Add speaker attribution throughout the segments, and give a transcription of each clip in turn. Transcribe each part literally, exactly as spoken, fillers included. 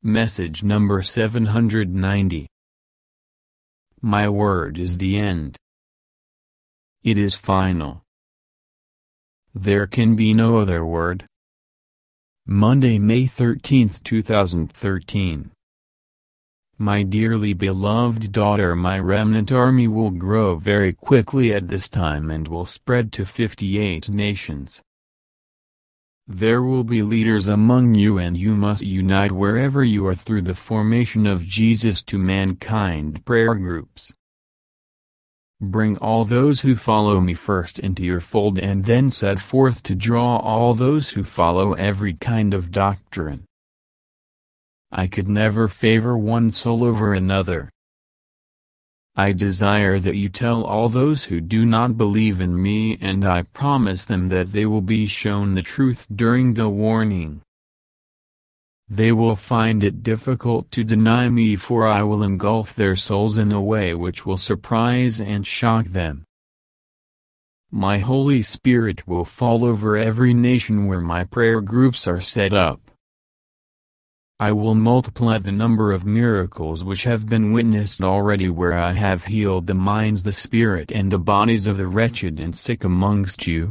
Speaker 1: Message number seven hundred ninety. My word is the end. It is final. There can be no other word. Monday, May thirteenth, two thousand thirteen. My dearly beloved daughter, my remnant army will grow very quickly at this time and will spread to fifty-eight nations. There will be leaders among you, and you must unite wherever you are through the formation of Jesus to Mankind prayer groups. Bring all those who follow me first into your fold, and then set forth to draw all those who follow every kind of doctrine. I could never favor one soul over another. I desire that you tell all those who do not believe in me, and I promise them that they will be shown the truth during the warning. They will find it difficult to deny me, for I will engulf their souls in a way which will surprise and shock them. My Holy Spirit will fall over every nation where my prayer groups are set up. I will multiply the number of miracles which have been witnessed already, where I have healed the minds, the spirit and the bodies of the wretched and sick amongst you.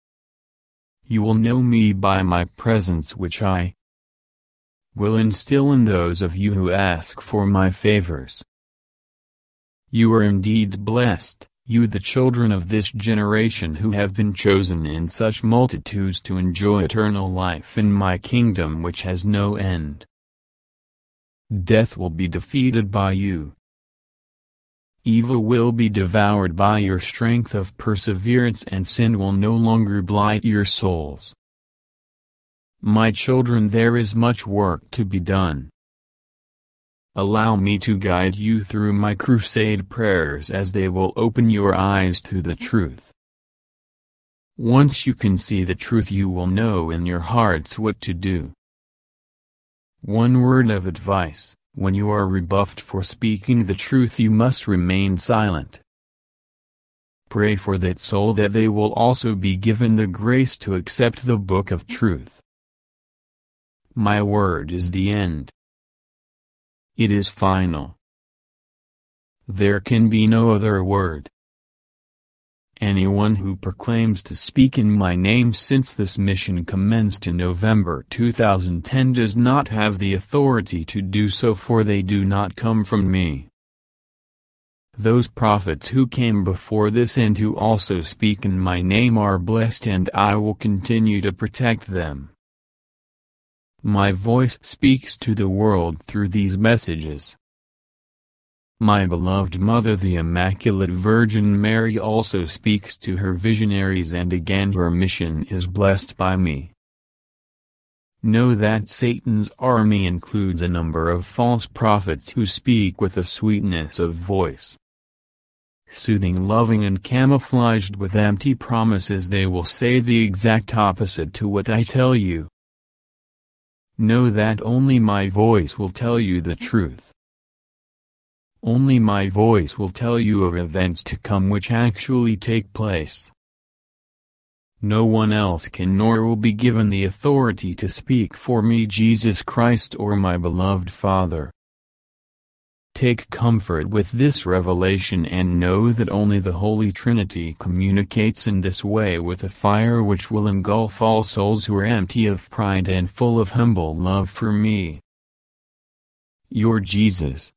Speaker 1: You will know me by my presence, which I will instill in those of you who ask for my favors. You are indeed blessed, you the children of this generation who have been chosen in such multitudes to enjoy eternal life in my kingdom which has no end. Death will be defeated by you. Evil will be devoured by your strength of perseverance, and sin will no longer blight your souls. My children, there is much work to be done. Allow me to guide you through my crusade prayers, as they will open your eyes to the truth. Once you can see the truth, you will know in your hearts what to do. One word of advice: when you are rebuffed for speaking the truth, you must remain silent. Pray for that soul that they will also be given the grace to accept the book of truth. My word is the end. It is final. There can be no other word. Anyone who proclaims to speak in my name since this mission commenced in November two thousand ten does not have the authority to do so, for they do not come from me. Those prophets who came before this and who also speak in my name are blessed, and I will continue to protect them. My voice speaks to the world through these messages. My beloved Mother, the Immaculate Virgin Mary, also speaks to her visionaries, and again her mission is blessed by me. Know that Satan's army includes a number of false prophets who speak with a sweetness of voice, soothing, loving, and camouflaged with empty promises. They will say the exact opposite to what I tell you. Know that only my voice will tell you the truth. Only my voice will tell you of events to come which actually take place. No one else can nor will be given the authority to speak for me, Jesus Christ, or my beloved Father. Take comfort with this revelation, and know that only the Holy Trinity communicates in this way with a fire which will engulf all souls who are empty of pride and full of humble love for me. Your Jesus.